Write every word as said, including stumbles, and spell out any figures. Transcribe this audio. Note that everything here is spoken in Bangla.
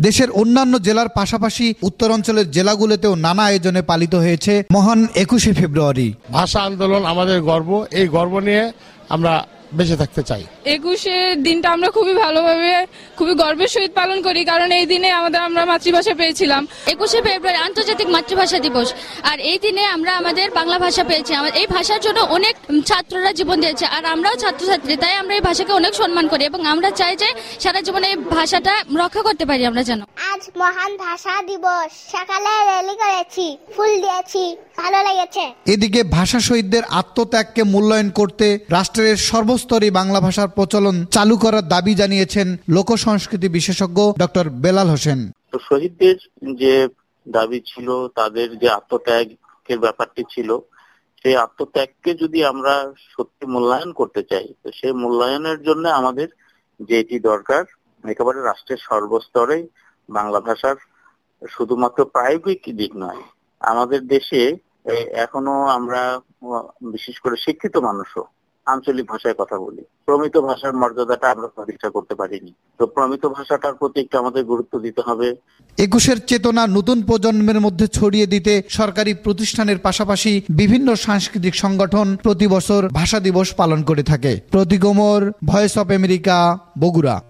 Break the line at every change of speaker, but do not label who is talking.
দেশের অন্যান্য জেলার পাশাপাশি উত্তরাঞ্চলের জেলাগুলোতেও নানা আয়োজনে পালিত হয়েছে মহান একুশে ফেব্রুয়ারি।
ভাষা আন্দোলন আমাদের গর্ব, এই গর্ব নিয়ে আমরা বেঁচে থাকতে চাই।
একুশে দিনটা আমরা খুবই ভালোভাবে খুবই গর্বের সহিত পালন করি, কারণ এই দিনে আমাদের আমরা মাতৃভাষা পেয়েছিলাম।
একুশে ফেব্রুয়ারি আন্তর্জাতিক মাতৃভাষা দিবস, আর এই দিনে আমরা আমাদের বাংলা ভাষা পেয়েছি। এই ভাষার জন্য অনেক ছাত্ররা জীবন দিয়েছে, আর আমরাও ছাত্রছাত্রী, তাই আমরা এই ভাষাকে অনেক সম্মান করি এবং আমরা চাই যে সারা জীবনে এই ভাষাটা রক্ষা করতে পারি আমরা যেন।
আজ মহান ভাষা দিবস, সকালে র্যালি করেছি, ফুল দিয়েছি, ভালো লেগেছে।
এদিকে ভাষা শহীদদের আত্মত্যাগকে মূল্যায়ন করতে রাষ্ট্রের সর্বস্তরে বাংলা ভাষার প্রচলন চালু করার দাবি জানিয়েছেন লোক সংস্কৃতি বিশেষজ্ঞ ডক্টর বেলাল হোসেন।
তো শহীদদের যে দাবি ছিল, তাদের যে আত্মত্যাগের ব্যাপারটি ছিল, সেই আত্মত্যাগকে যদি আমরা সত্যি মূল্যায়ন করতে চাই, তো সেই মূল্যায়নের জন্য আমাদের যেটি দরকার, একেবারে রাষ্ট্রের সর্বস্তরে বাংলা ভাষার শুধুমাত্র প্রায়োগিক দিক নয়, আমাদের দেশে এখনো আমরা বিশেষ করে শিক্ষিত মানুষও আঞ্চলিক ভাষায় কথা বলি, প্রমিত ভাষার মর্যাদাটা আমরা প্রতিষ্ঠা করতে পারিনি। তো প্রমিত ভাষাটার প্রতি একটু আমাদের গুরুত্ব দিতে হবে।
একুশের চেতনা নতুন প্রজন্মের মধ্যে ছড়িয়ে দিতে সরকারি প্রতিষ্ঠানের পাশাপাশি বিভিন্ন সাংস্কৃতিক সংগঠন প্রতি বছর ভাষা দিবস পালন করে থাকে। Pratik Omar, voice of America, Bogura.